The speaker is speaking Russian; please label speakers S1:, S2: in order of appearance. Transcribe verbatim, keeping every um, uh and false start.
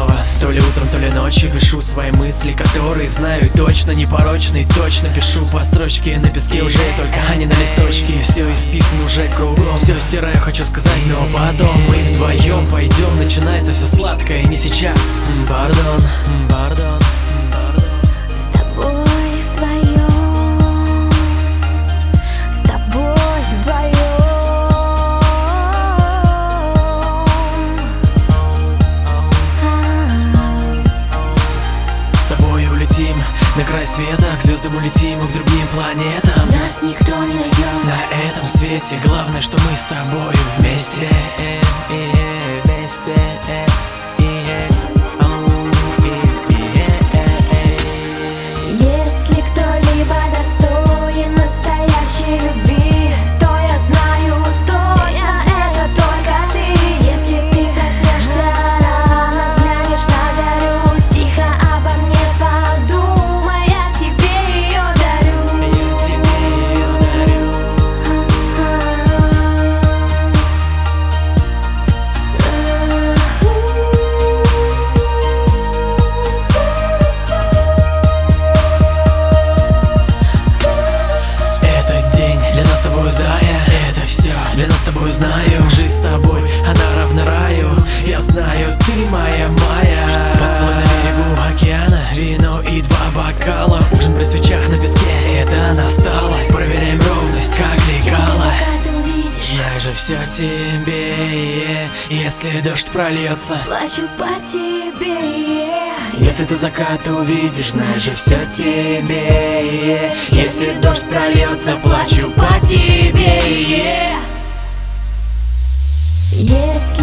S1: снова. То ли утром, то ли ночью пишу свои мысли, которые знаю точно, непорочный, точно пишу по строчке на песке уже, только они на листочке. Все исписано уже кругом, все стираю, хочу сказать, но потом мы вдвоем пойдем. Начинается все сладкое, не сейчас. Пардон, пардон. На край света, к звездам улетим и к другим планетам.
S2: Нас никто не найдет
S1: на этом свете. Главное, что мы с тобой вместе. Вместе.
S2: Если кто-либо достоин настоящей любви, то я знаю точно, это только ты. Если ты коснешься рано, взглянешь на зарю, тихо обо мне подумай, я тебе ее дарю.
S1: Я тебе ее дарю. Этот день для нас с тобой, зая, это все для нас с тобой, знаю. Жизнь с тобой, она равна раю. Я знаю, ты моя Майя. Поцелуй на берегу океана, вино и два бокала, ужин при свечах на песке, это настало. Проверяем ровность, как лекала. Знай же, все тебе, если дождь прольется,
S2: Плачу по тебе.
S1: если ты закат увидишь, знай же, все тебе. Если дождь прольется, плачу по тебе.
S2: Если